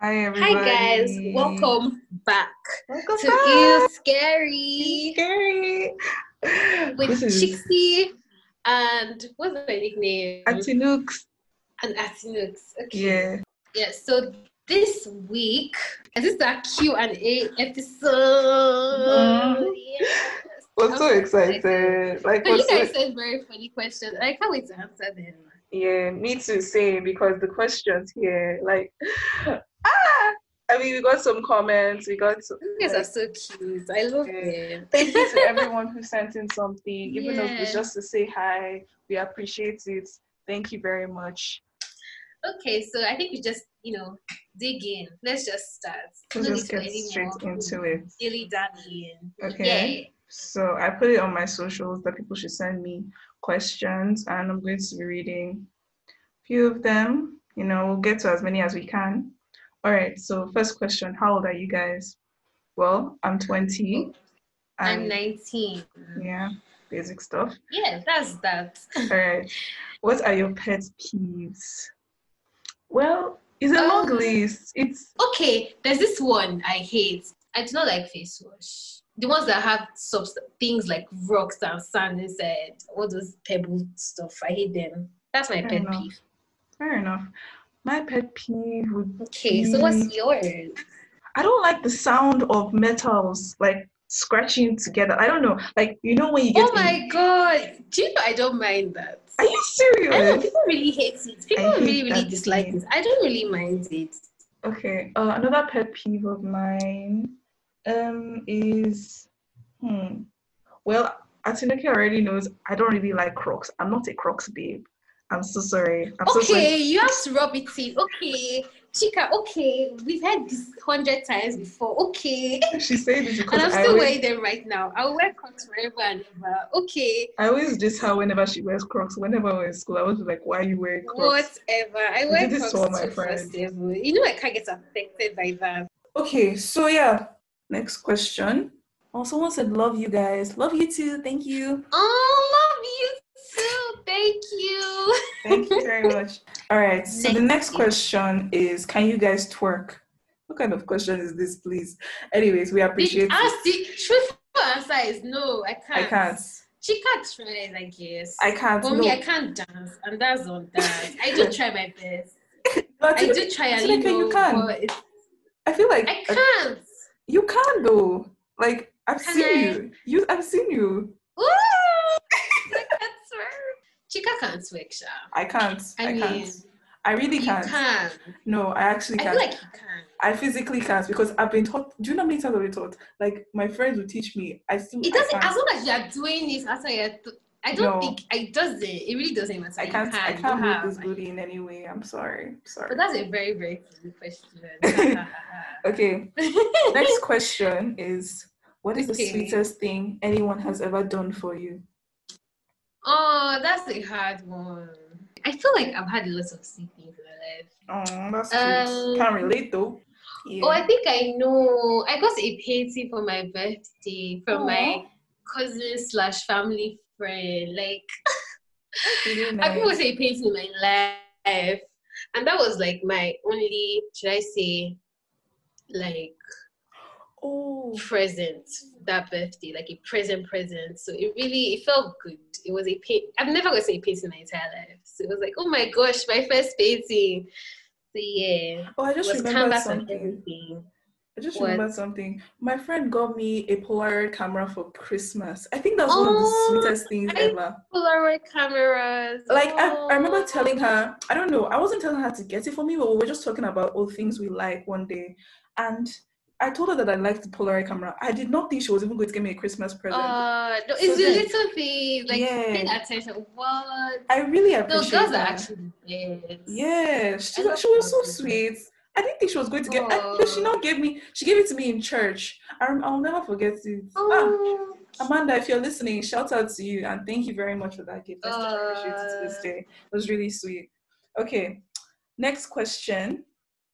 Hi Hi guys, everybody. welcome back Welcome to back. Ew It's Scary scary. with This is Chixie and what's my nickname? Atinux. And Atinux. Okay. Yeah. Yeah, so this week, and this is our Q&A episode. Mhm. Yes. Was I'm so so excited. excited. Like So you was so guys said very funny questions. I can't wait to answer them. yeah, me too, same because the questions here, like ah I mean we got some comments, we got some, You guys are like so cute. I love yeah. them. Thank you to everyone who sent in something, even though it's Yeah. just to say hi. We appreciate it. Thank you very much. Okay, so I think we just, dig in. Let's just start. Let's No need just for get any straight more, into it. dilly dallying. Okay. Yeah. So I put it on my socials that people should send me questions, and I'm going to be reading a few of them. We'll get to as many as we can. All right. So first question: how old are you guys? Well, I'm 20, Oh, I'm and 19. yeah, basic stuff. Yeah, that's that. All right. What are your pet peeves? Well, it's a long uh, list. It's okay, there's this one I hate. I do not like face wash. The ones that have things like rocks and sand inside, all those pebble stuff. I hate them. That's my fair pet enough. peeve. Fair enough. My pet peeve would Okay, so what's be yours? I don't like the sound of metals like scratching together. I don't know. Like, when you Oh get a. my God. Do you know I don't mind that? Are you I don't know, serious? people really hate it. People I really, hate really that dislike it. thing. I don't really mind it. Okay. Another pet peeve of mine is well, Atinuke already knows I don't really like Crocs. I'm not a Crocs babe. I'm so sorry. I'm so sorry. Okay, you have to rub it in. Okay, Chica, okay. We've had this 100 times before. Okay. She said this And because I'm still wearing them right now. I'll wear Crocs forever and ever. Okay. I always diss her whenever she wears Crocs. Whenever we're in school, I was like, "Why are you wearing Crocs?" Whatever. I I did wear this to all Crocs my too for friends. seven. You know I can't get affected by that. Okay, so yeah, next question. Oh, someone said, love you guys. Love you too. Thank you. Oh, love you too. Thank you. Thank you very much. All right, so the Next, next question is, can you guys twerk? What kind of question is this, please? Anyways, we appreciate it. the truthful answer is no, I I can't. can't. Chika tries, I guess. I can't. For me, I No. can't dance, and that's on that. I do try my best. But I do try, and Atineke, you can. but I feel like I can't. you can though. Like I've Can seen I? you. I've seen you. Ooh, I can't swear. Chika can't swag, Sha. I can't. I I can't. mean, I really you can't. can. No, I actually I feel can't. like you can. I physically can't because I've been taught. Do you know how many times I've been taught? Like my friends will teach me. It I doesn't. can't. As long as you are doing it after I don't No, think it doesn't. It really doesn't matter. I You can't. I can. You can't move have. this booty in any way. I'm sorry. But Sorry. that's a very, very silly question. Okay. Next question is: what is the Okay. sweetest thing anyone has ever done for you? Oh, that's a hard one. I feel like I've had a lot of sweet things in Oh, that's my cute. life. Can't relate though. Oh, Yeah. I think I know. I got a painting for my birthday from my Oh, cousin slash family friend. Like, that's really I people nice. say painting in my life, and that was like my only, should I say, like Oh, present that birthday, like a present. So it felt good. It was a paint. I've never gonna say painting my entire life. So it was like, oh my gosh, my first painting. So yeah, oh! I it just was remembered canvas and something. everything. I just What? remembered something. My friend got me a Polaroid camera for Christmas. I think that's one of the Oh, sweetest things I ever. Polaroid cameras. Like I remember telling Oh, her, I don't know, I wasn't telling her to get it for me, but we were just talking about all things we like one day. And I told her that I liked the Polaroid camera. I did not think she was even going to give me a Christmas present. no, So it's the then, little things like paying yeah, attention. What? I really No, appreciate girls are her. actually the best. Yeah, I love she was girls so so much. sweet. I didn't think she was going to get. She Oh, now she gave it to me in church. I'll never forget it. Ah, oh, Amanda, if you're listening, shout out to you and thank you very much for that gift. I still appreciate it to this uh, day. It was really sweet. Okay, next question.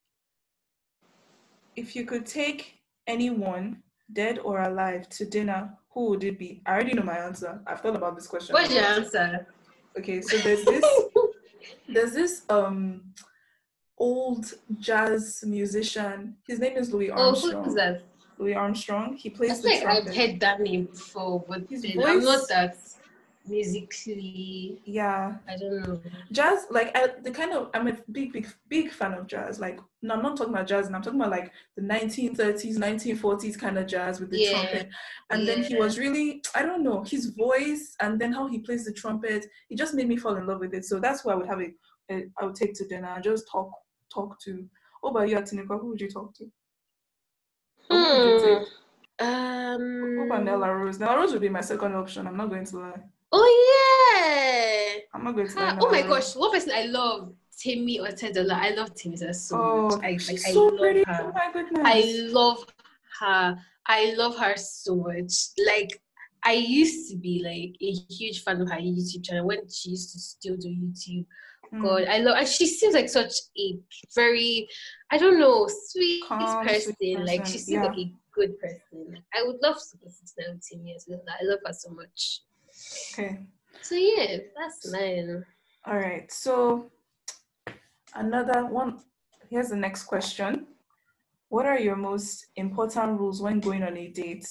If you could take anyone, dead or alive, to dinner, who would it be? I already know my answer. I've thought about this question a what's your lot. answer? Okay, so there's this old jazz musician. His name is Louis Oh, who's Armstrong. that? Louis Armstrong. He I plays feel the like I've trumpet. heard that name before, but His then I'm not voice, that musically. yeah. I don't know. Jazz, like I'm a big fan of jazz. Like, no, I'm not talking about jazz, and I'm talking about like the 1930s, 1940s kind of jazz with the Yeah, trumpet. And then he yeah. was really, I don't know, his voice and then how he plays the trumpet. It just made me fall in love with it. So that's why I would have I would take to dinner and just talk to. What about you, Atinika? Who would you talk to? Or who would you Hmm. take? What about Nella Rose? Nella Rose would be my second option. I'm not going to lie. Oh yeah. I'm not going to lie, Oh Nella my Rose. gosh, one person I love, Timmy Otedola. I love Timmy so much. Oh, she's I so love pretty. Oh her. my I goodness. love her. I love her so much. Like I used to be like a huge fan of her YouTube channel when she used to still do YouTube. God, Mm. I love, and she seems like such a very, I don't know, sweet Calm, sweet person. Like she person. seems Yeah. like a good person. Like, I would love to go to know Timmy as well. I love her so much. Okay. So yeah, that's mine. All right. So another one. Here's the next question. What are your most important rules when going on a date?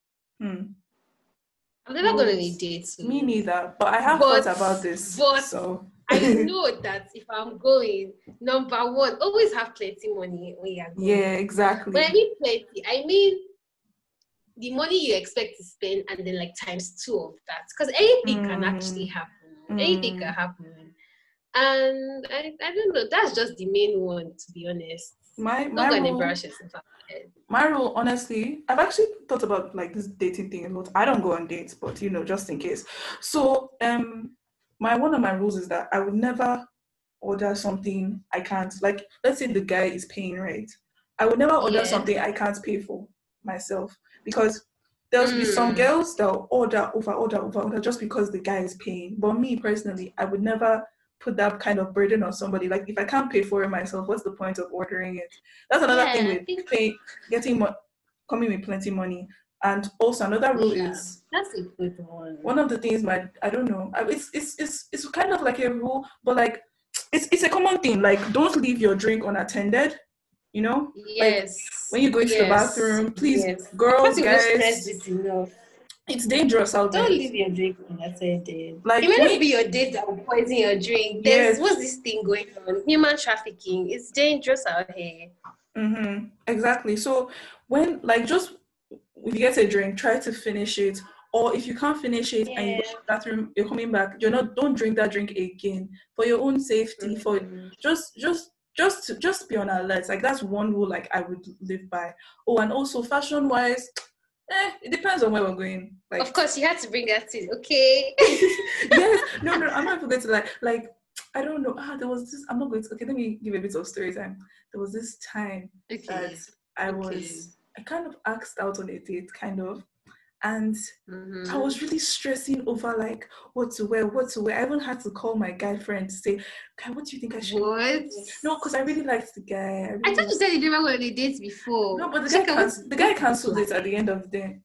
I've never gone on a Rules. date, so. Me neither. But I have thought about this. But So I know that if I'm going, number one, always have plenty money when you're going. yeah, exactly. When I mean plenty, I mean the money you expect to spend and then like times two of that. Because anything can actually happen. Anything can happen. And I don't know, that's just the main one, to be honest. My Not gonna rule, embarrass yourself. my rule, honestly, I've actually thought about like this dating thing a lot. I don't go on dates, but you know, just in case. So one of my rules is that I would never order something I can't, like, let's say the guy is paying, right? I would never order Yeah. something I can't pay for myself, because there'll be some girls that'll order just because the guy is paying. But me personally, I would never put that kind of burden on somebody. Like, if I can't pay for it myself, what's the point of ordering it? That's another thing with coming with plenty money. And also another rule is, that's a good one. one of the things I don't know, it's kind of like a rule, but like it's a common thing. Like, don't leave your drink unattended. You know, yes. Like when you go into the bathroom, please, girls, guys, it's dangerous out there. Don't leave your drink unattended. Like, it may not be your date that will poison your drink. There's Yes. what's this thing going on? Human trafficking. It's dangerous out here. Exactly. So when, like, just if you get a drink, try to finish it. Or if you can't finish it and you go to the bathroom, you're coming back, don't drink that drink again, for your own safety. For just be on alert. Like, that's one rule like I would live by. Oh, and also fashion wise, it depends on where we're going. Like, of course, you had to bring that in, okay? Yes. No, I'm not going to like I don't know. There was this. I'm not going to. Okay, let me give a bit of story time. There was this time that I kind of asked out on a date, kind of, and I was really stressing over like what to wear. I even had to call my guy friend to say, "Guy, what do you think I should?" What? No, because I really liked the guy. I thought you said you never went on a date before. No, but the guy cancelled it at the end of the day.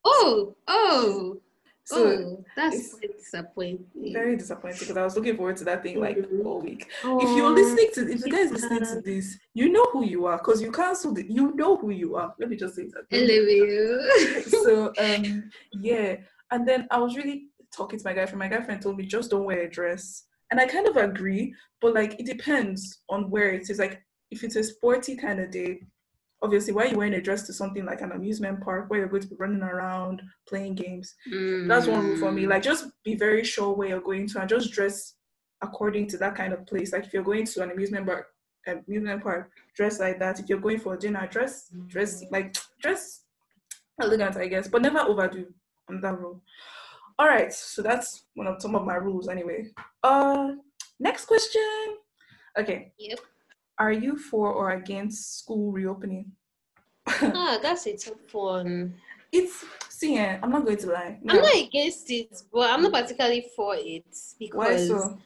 So that's quite disappointing. Very disappointing, because I was looking forward to that thing like all week. If the guy is listening to this, you know who you are, because you cancelled it. You know who you are. Let me just say that. So yeah, and then I was really talking to my guy friend. My guy friend told me, just don't wear a dress, and I kind of agree, but like it depends on where it is. Like, if it's a sporty kind of day, obviously, why are you wearing a dress to something like an amusement park where you're going to be running around playing games? That's one rule for me. Like, just be very sure where you're going to and just dress according to that kind of place. Like, if you're going to an amusement park, dress like that. If you're going for a dinner, dress elegant, I guess, but never overdo on that rule. All right, so that's some of my rules anyway. Next question. Okay. Yep. Are you for or against school reopening? That's a tough one. I'm not going to lie. No. I'm not against it, but I'm not particularly for it, because why so?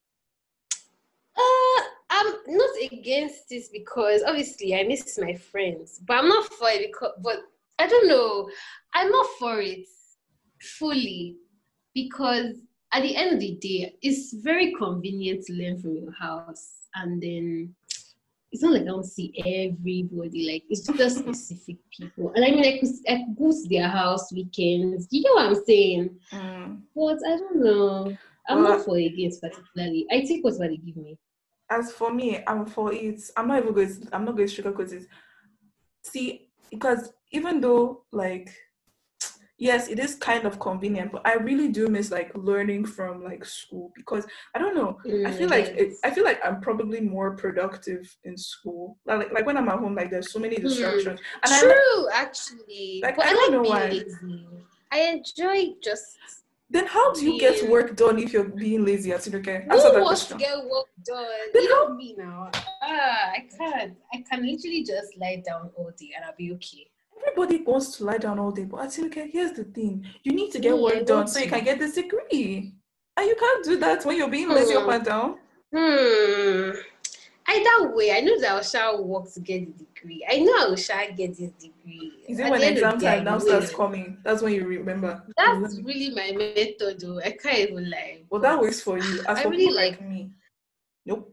I'm not against this because obviously I miss my friends, but I'm not for it but I don't know. I'm not for it fully, because at the end of the day, it's very convenient to learn from your house, and then it's not like I don't see everybody. Like, it's just specific people. And I mean, I could go to their house weekends. You know what I'm saying? But I don't know. I'm not for it against particularly. I take whatever they give me. As for me, I'm for it. I'm not going to sugarcoat it. See, because even though, like, yes, it is kind of convenient, but I really do miss like learning from like school, because I don't know. I feel like I'm probably more productive in school. Like when I'm at home, like there's so many distractions. And True, actually. Like, but I don't know being why. lazy. I enjoy just. Then how do you get work done if you're being lazy at Tinuke? Who wants to get work done? Then you know me now. I can't. I can literally just lie down all day and I'll be okay. Everybody wants to lie down all day, but I think, okay, here's the thing. You need to get work done so you can get this degree. And you can't do that when you're being lazy up and down. Either way, I know that I shall work to get the degree. I know I shall get this degree. Is it when exam time now starts coming? That's when you remember. That's really my method, though. I can't even lie. Well, that works for you. As for really like me, nope.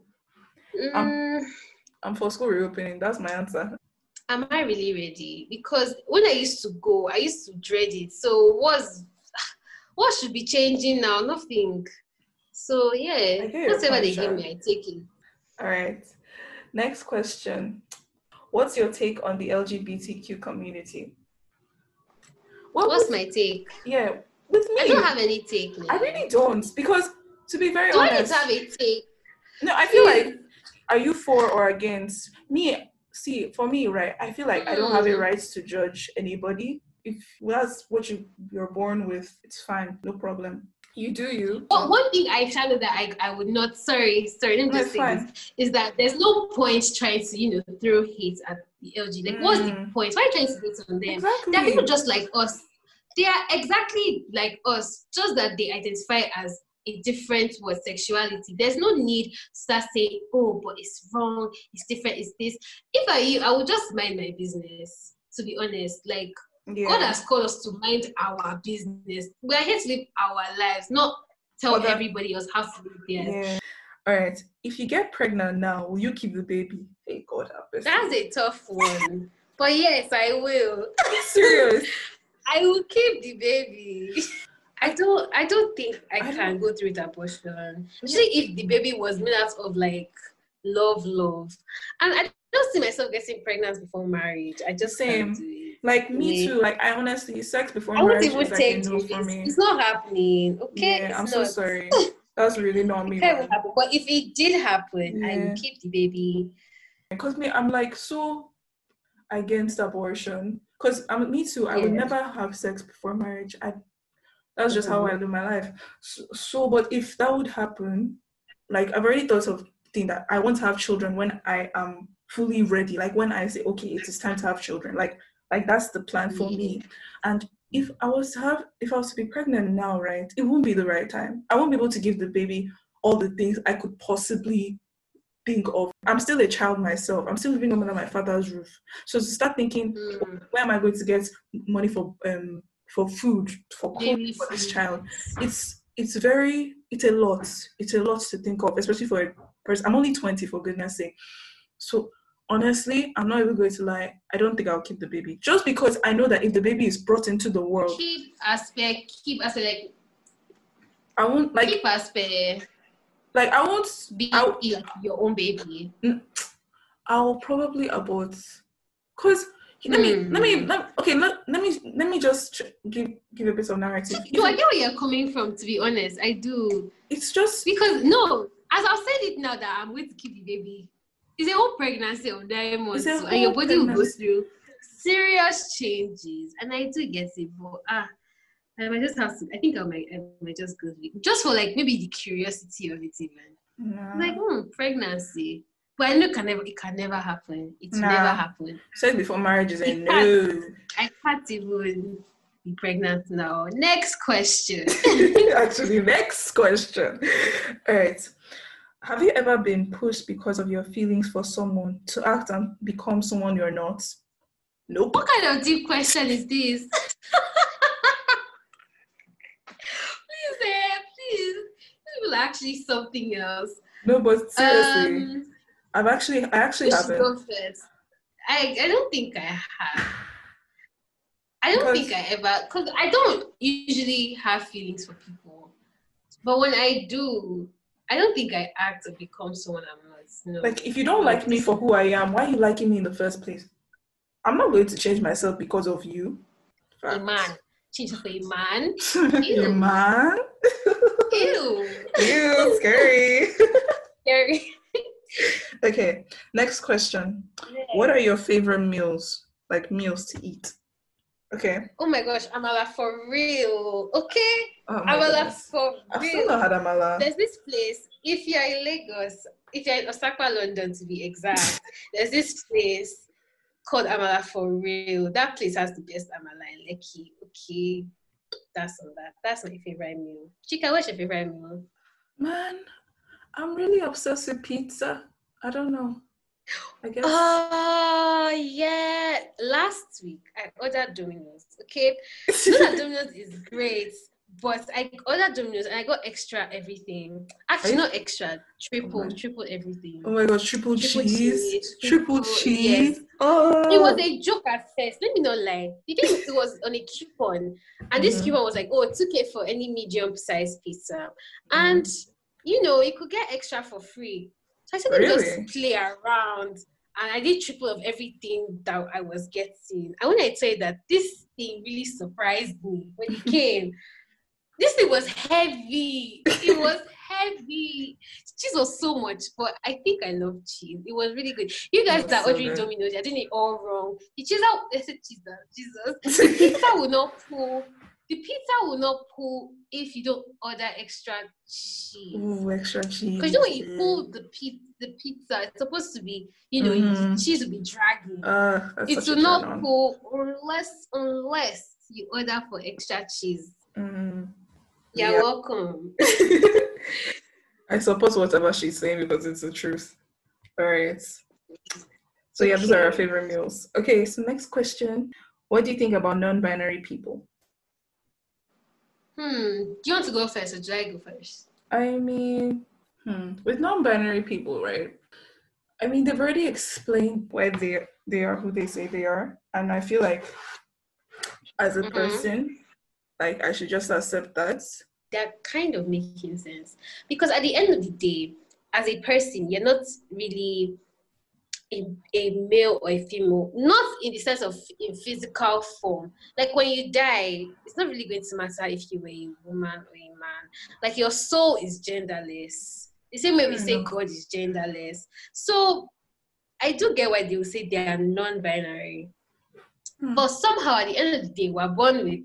I'm for school reopening. That's my answer. Am I really ready? Because when I used to go, I used to dread it. So what should be changing now? Nothing. So yeah, whatever they give me, I take it. All right. Next question. What's your take on the LGBTQ community? What's my take? Yeah, with me. I don't have any take. I really don't, because to be very honest. Do I need to have a take? No, I feel like, are you for or against? Me, see, for me, right, I feel like I don't have a right to judge anybody. If that's what you're born with, it's fine, no problem. You do you. But one thing I found that I would not, sorry, let me just say this, is that there's no point trying to, throw hate at the LG. Like, what's the point? Why are you trying to hate on them? Exactly. They're people just like us. They are exactly like us, just that they identify as a different sexuality. There's no need to start saying, oh, but it's wrong, it's different, it's this. If I were you, I would just mind my business, to be honest. Like, God has called us to mind our business. We are here to live our lives, not tell everybody else how to live theirs. Yeah. All right. If you get pregnant now, will you keep the baby? Hey, God help us. That's a tough one. But yes, I will. Serious? I will keep the baby. I don't think I can go through the abortion. Especially if the baby was made out of like love. And I don't see myself getting pregnant before marriage. I just can't do it. Like me too. Like I honestly, sex before marriage is like a no for me. It's not happening. Okay. Yeah, I'm so sorry. That's really not me. But if it did happen, I will keep the baby. Because I'm like so against abortion. Because me too. I would never have sex before marriage. That's just how I live my life. So, but if that would happen, like I've already thought of thing that I want to have children when I am fully ready. Like when I say, okay, it is time to have children. Like that's the plan for me. And if I was to be pregnant now, right, it won't be the right time. I won't be able to give the baby all the things I could possibly think of. I'm still a child myself. I'm still living under my father's roof. So to start thinking, where am I going to get money for food, for clothing for this child? It's a lot. It's a lot to think of, especially for a person. I'm only 20, for goodness sake. So honestly, I'm not even going to lie. I don't think I'll keep the baby. Just because I know that if the baby is brought into the world, keep aspect like I won't like keep aspect. Like I won't be your own baby. I'll probably abort. Cause let me just give a bit of narrative. No, I get where you're coming from. To be honest, I do. It's just because no, as I've said it now that I'm going to keep the baby. It's a whole pregnancy of 9 months, and your body will go through serious changes. And I do get it, but I might just have to. I think I might just go just for like maybe the curiosity of it even. Like pregnancy. But I know it can never happen. It will never happen. Sex before marriage is a no. I can't even be pregnant now. Next question. Actually, next question. All right. Have you ever been pushed because of your feelings for someone to act and become someone you're not? Nope. What kind of deep question is this? Please. This is actually something else. No, but seriously. I actually You should go haven't. first. I don't think I have. I don't think Because I ever, because I don't usually have feelings for people. But when I do, I don't think I act or become someone I'm not. No. like if you don't But like me for who I am, why are you liking me in the first place? I'm not going to change myself because of you. a Fact. man, change for a man. You Ew. man. Ew. You scary. Scary. Okay, next question. What are your favorite meals? Like meals to eat? Okay. Oh my gosh, Amala for real. Okay? Oh my Amala goodness. for I've still real. not had amala. There's this place, if you're in Lagos, if you're in Osaka, London to be exact, there's this place called Amala for real. That place has the best Amala in Lekki. Okay, that's on that. That's my favorite meal. Chika, what's your favorite meal? Man, I'm really obsessed with pizza. I don't know. I guess. Oh yeah. Last week I ordered Domino's. Okay. Not that Domino's is great, but I ordered Domino's and I got extra everything. Actually, not extra, triple everything. Oh my god, triple Triple cheese. cheese, Triple yes. cheese. It was Oh. a joke at first. Let me not lie. The thing it was on a coupon, and this Mhm. coupon was like, "Oh, 2K for any medium-sized pizza," and Mhm. you could get extra for free. So I said, "Let me Really? just play around," and I did triple of everything that I was getting. And when I tell you that this thing really surprised me when it came, this thing was heavy. It was heavy. Cheese was so much, but I think I love cheese. It was really good. You guys That's that are so ordering good. Domino's, you're doing it all wrong. The cheese out, I said cheese, Jesus. The pizza will not pull. The pizza will not pull if you don't order extra cheese. Ooh, extra cheese. Because when you pull the pizza, it's supposed to be, the cheese will be dragging. That's It such will a turn not on. pull unless you order for extra cheese. You're Yeah. welcome. I support whatever she's saying because it's the truth. All right. So yeah, those are our Okay. favorite meals. Okay, so next question. What do you think about non-binary people? Do you want to go first or should I go first? I mean, with non-binary people, right? I mean, they've already explained why they are who they say they are, and I feel like as a Mm-hmm. person, like I should just accept that. They're kind of making sense. Because at the end of the day, as a person, you're not really a male or a female, not in the sense of in physical form. Like when you die, it's not really going to matter if you were a woman or a man. Like your soul is genderless. The same way we Fair say enough. God is genderless. So I do get why they will say they are non-binary. But somehow at the end of the day, we're born with,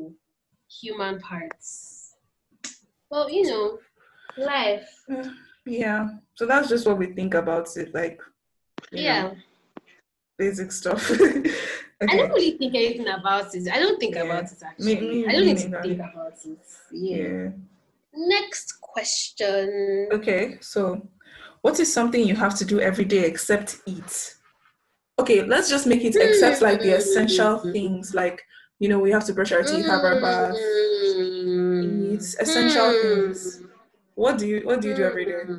human parts. Well, life. Yeah. So that's just what we think about it, like, you know, Yeah. basic stuff. I don't Okay. really think anything about it. I don't think Yeah. about it actually. I don't Me need to neither. think about it. Yeah. Yeah. Next question. Okay. So, what is something you have to do every day except eat? Okay, let's just make it except like the essential things, like we have to brush our teeth, have our bath, eat essential things. What do you do every day?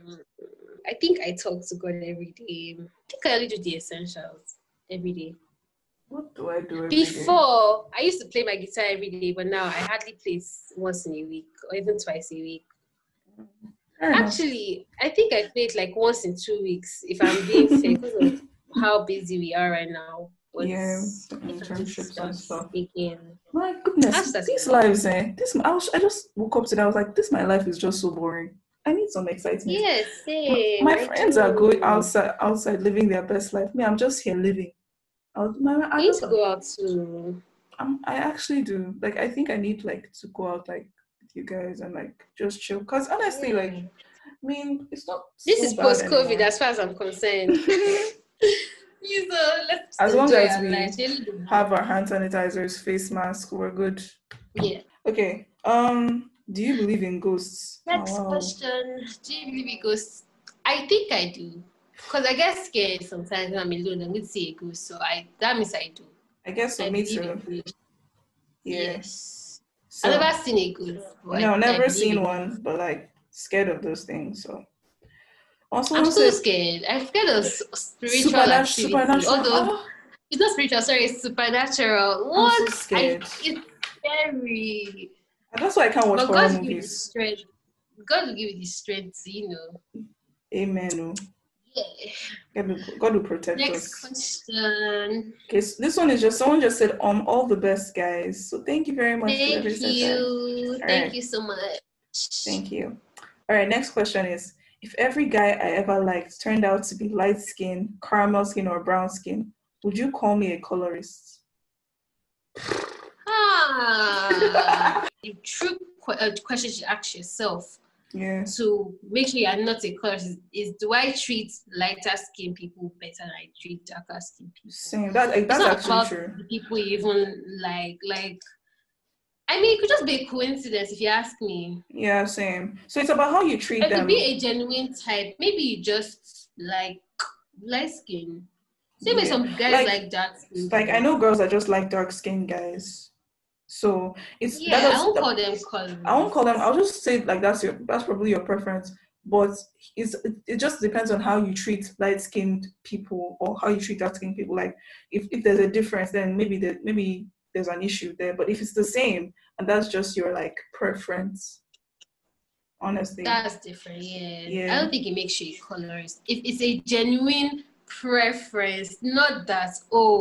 I think I talk to God every day. I think I only do the essentials every day. What do I do every day? Before, I used to play my guitar every day, but now I hardly play once in a week or even twice a week. Fair enough. Actually, I think I play it like once in 2 weeks if I'm being fair because of how busy we are right now. But Yeah, if I need to internships and start stuff. again, My I'll goodness, start these again. lives, I just woke up today. I was like, my life is just so boring. I need some excitement. Yes, same. My I friends are going do. outside living their best life. Me, I'm just here living. I I need just to go out too. I actually do. Like, I think I need like to go out like with you guys and like just chill. Cause honestly, like, Yeah. I mean, it's not This so is bad post-COVID anymore. as far as I'm concerned. Let's As long enjoy as our lives. we have our hand sanitizers, face mask, we're good. Yeah. Okay. Do you believe in ghosts? Oh Next wow. question. Do you believe in ghosts? I think I do. Because I get scared sometimes when I'm alone. I'm going to see a ghost. So that means I do. I guess so. I Me believe in too. ghosts. Yeah. Yes. I've So never seen a ghost, but no, I never believe seen in ghosts. one, but like scared of those things. So Also, I'm someone so said scared. I'm scared of spiritual activity. supernatural. Although Oh, it's not spiritual, sorry, it's supernatural. I'm so What? scared. It's scary. And that's why I can't watch But horror God will give you the movies. strength. God will give you the strength to, Amen. Oh. Yeah. God will protect Next us. question. Okay, so this one is just someone just said all the best, guys. So thank you very much to whoever Thank said that. you. All Thank right, you so much. thank you. All right, next question is: if every guy I ever liked turned out to be light skin, caramel skin, or brown skin, would you call me a colorist? The true question you ask yourself Yeah. to make sure you're not a colorist is do I treat lighter skin people better than I treat darker skin people? Same. It's That's not actually about true. the people you even like. I mean, it could just be a coincidence if you ask me. Yeah, same. So it's about how you treat It could them. be a genuine type. Maybe you just like light skin. Same way some guys like dark skin. Like I know girls that just like dark skinned guys. So it's that I does won't call them colors. I won't call them. I'll just say like that's probably your preference. But it just depends on how you treat light skinned people or how you treat dark skinned people. Like if there's a difference, then maybe there's an issue there. But if it's the same and that's just your like preference, honestly, that's different. Yeah. I yeah. don't think it makes you a colorist. If it's a genuine preference, not that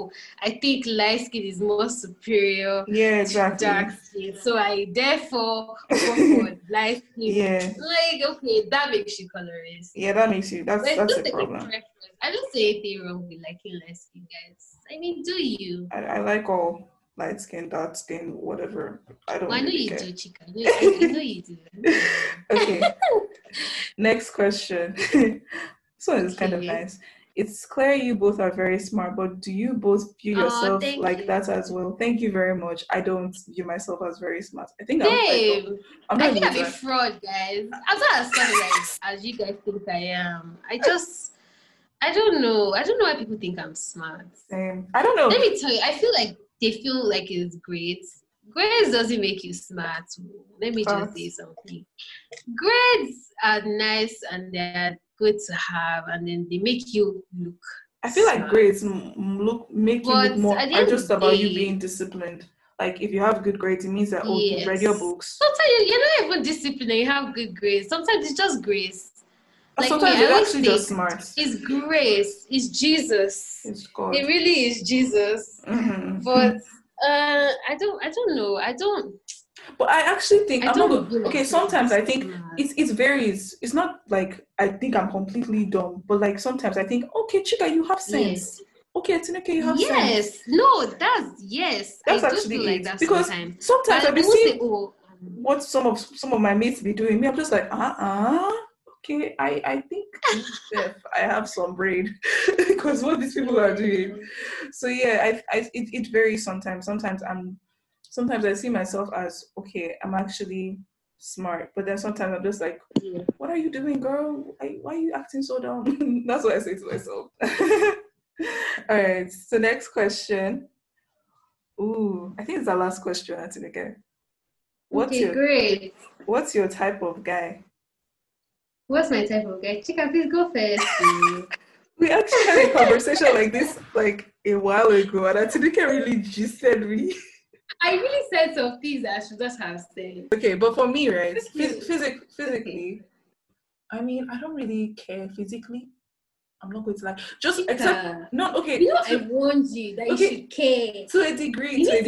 I think light skin is more superior to dark skin, so I therefore go for light skin. Yeah. Like okay, that makes you colorist. Yeah, that makes you. That's just a like problem. a preference. I don't see anything wrong with liking light skin guys. I mean, do you? I like all light skin, dark skin, whatever. I don't Well, I know really you care. do, chica. I know you do. Okay. Next question. This one is kind of nice. It's clear you both are very smart, but do you both view yourself like that as well? Thank you very much. I don't view myself as very smart. I think I think I'm a smart. fraud, guys. I'm not as smart as you guys think I am. I don't know. I don't know why people think I'm smart. Same. I don't know. Let me tell you, I feel like they feel like it's great. Grades doesn't make you smart. Let me just say something. Grades are nice and they're good to have, and then they make you look. I feel like grades make you look more. Are just about you being disciplined. Like if you have good grades, it means that you read your books. Sometimes you're not even disciplined and you have good grades. Sometimes it's just grace. Like sometimes it's actually just smart. It's grace. It's Jesus. It's God. It really is Jesus. Mm-hmm. But I don't know. But I actually think sometimes I think it varies. It's not like I think I'm completely dumb, but like sometimes I think, okay, Chika, you have sense. Yes. Okay, Tineke, you have sense. Yes. No, that's actually like it. That because sometimes I see what some of my mates be doing. Me, I'm just like, okay, I think I have some brain because what these people are doing. So yeah, it varies sometimes. Sometimes I see myself as okay, I'm actually smart, but then sometimes I'm just like, what are you doing, girl? Why are you acting so dumb? That's what I say to myself. All right, so next question. Ooh, I think it's our last question, Atineke. Great. What's your type of guy? What's my type of guy? Chika, please go first. We actually had a conversation like this like a while ago, and Atineke really gisted me. I really said some things I should just have said. Okay, but for me, right, physically, I mean, I don't really care physically. I'm not going to lie. Just except not okay. You know, I warned you that you should care to a degree. To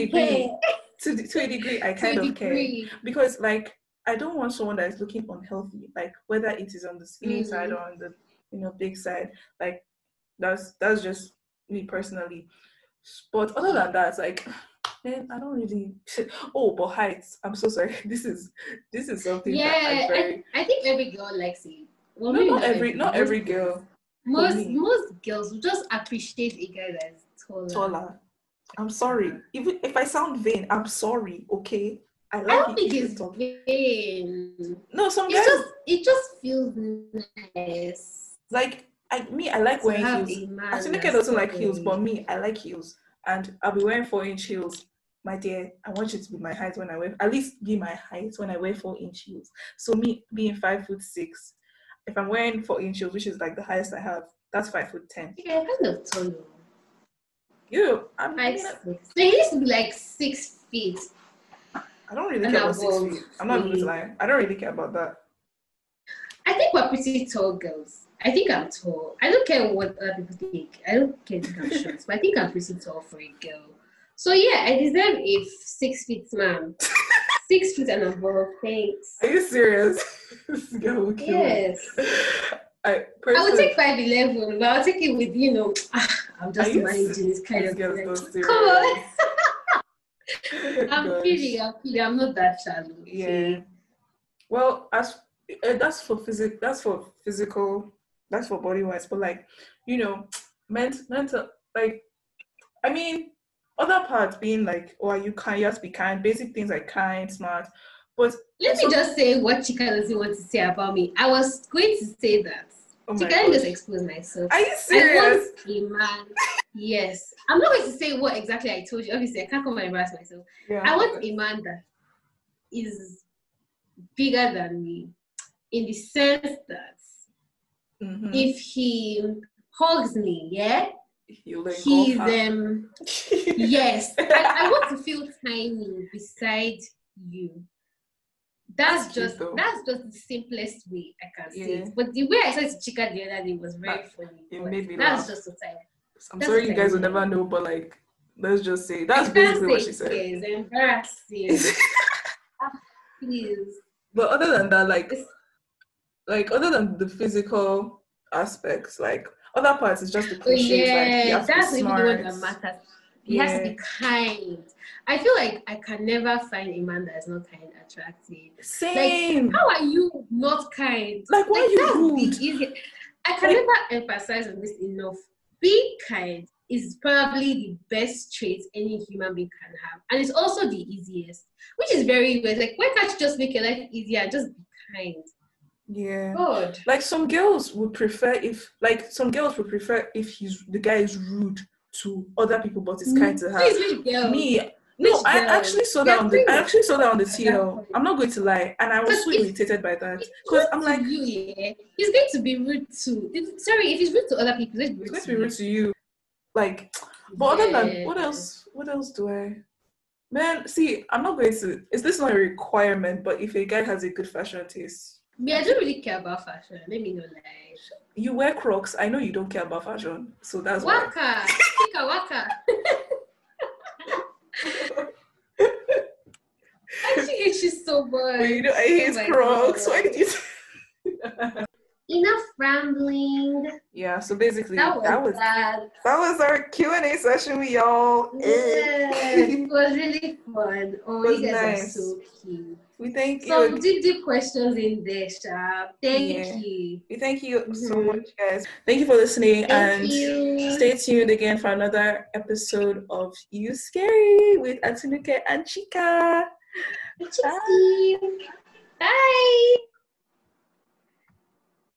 a degree, I kind of care because, like, I don't want someone that is looking unhealthy. Like, whether it is on the skinny side or on the big side. Like, that's just me personally. But other than that, like, man, I don't really. Oh, but heights. I'm so sorry. This is something. Yeah, I think every girl likes it. Well, no, not every girl. Most girls will just appreciate a guy that's taller. I'm sorry. Even if I sound vain, I'm sorry. Okay, I don't think it's vain. No, some guys. It just feels nice. Like I like wearing heels. I think I doesn't like heels, but me, I like heels, and I'll be wearing 4-inch heels. My dear, I want you to be my height when I wear. At least be my height when I wear 4-inch heels. So me being 5'6", if I'm wearing 14 heels, which is like the highest I have, that's 5'10". Yeah, kind of tall. I'm 5'6". So it used to be like 6 feet. I don't really And care about 6 above feet. I'm not even going to me. lie. I don't really care about that. I think we're pretty tall girls. I think I'm tall. I don't care what other people think. I don't care if I'm short, but I think I'm pretty tall for a girl. So yeah, I deserve a 6 feet man. 6 feet and above. Thanks. Are you serious? This girl will kill me. Yes. I would take 5'11", but I'll take it with, I'm just managing this kind of thing. Come on. I'm kidding. I'm not that shallow. Yeah. Well, that's for physical, that's for body wise, but like, mental, like, I mean, other parts being like, oh, are you kind? You have to be kind. Basic things like kind, smart. But let me just say what Chika doesn't want to say about me. I was going to say that. Oh Chika, let me just expose myself. Are you serious? I want a man. Yes. I'm not going to say what exactly I told you. Obviously, I can't come and embarrass myself. Yeah, I want a man that is bigger than me, in the sense that if he hugs me, he's yes. I want to feel tiny beside you. That's just the simplest way I can say it. But the way I said to Chika the other day was very funny. It made me that's laugh. Just the time. I'm sorry you guys will never know, but like, let's just say that's basically what she said. It's embarrassing. Please. But other than that, like other than the physical aspects, like other parts is just the cliches. Yeah, that's the one that matters. He has to be kind. I feel like I can never find a man that is not kind attractive. Same. Like, how are you not kind? Like, why are you rude? I can never emphasize on this enough. Being kind is probably the best trait any human being can have. And it's also the easiest, which is very weird. Like, why can't you just make your life easier and just be kind? Yeah. God. Like, some girls would prefer if the guy is rude to other people, but is kind to her. Me. No, I actually saw that on the TL. I'm not going to lie, and I was so irritated by that because I'm like, he's going to be rude to. Sorry, if he's rude to other people, he's going to be rude to you. Like, but other than what else do I? Man, see, I'm not going to. Is this not a requirement? But if a guy has a good fashion taste, me, I don't really care about fashion. Let me know, like. You wear Crocs. I know you don't care about fashion, so that's waka. Waka. Actually, it's so much. I hate Crocs. Why did you? Enough rambling. Yeah, so basically that was our Q&A session with y'all. Yeah, it was really fun. Oh, you guys nice. Are so cute. We thank you. Some deep questions in there, Sharp. Thank you. We thank you so much, guys. Thank you for listening, stay tuned again for another episode of You Scary with Atinuke and Chika. Bye. Bye.